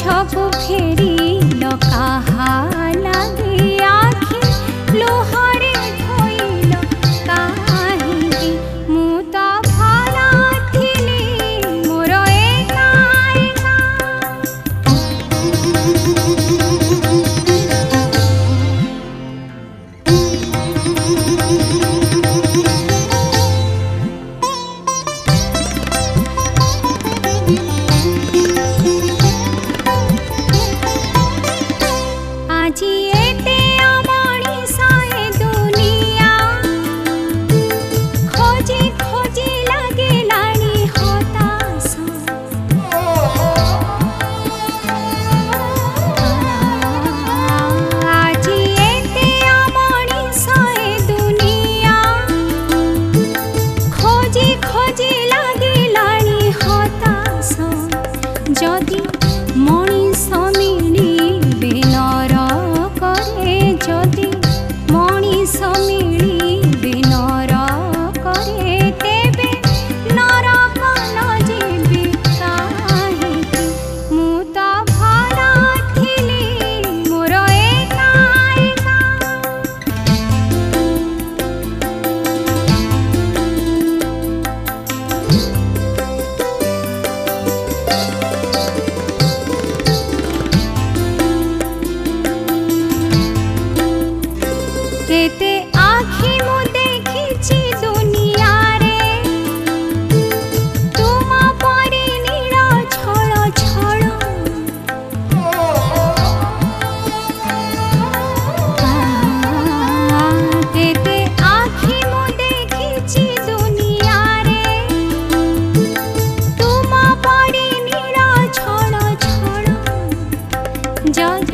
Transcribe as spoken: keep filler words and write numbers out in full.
पछकु फेरी लकाहा लागे आखि लोहरे धोइल काहिंकी मु तो भला थिली मोर एका एका आजी एते अमणिसा ए दुनिया खोजी खोजी लागेलाणी हताश आजी एते अमणिसा ए दुनिया खोजी खोजी लागेलाणी हताश जदि मणिष मिलिबे नरकरे जदि मणिष मिलिबे नरकरे तेबे नरक न जिबे काहिंकी मु तो भला थिली मोर एका एका केते आखि मु देखिछि दुनिया रे तुम परि नील छळ छळ केते आखि मु देखिछि दुनिया रे तुम परि नील छळ छळ जदि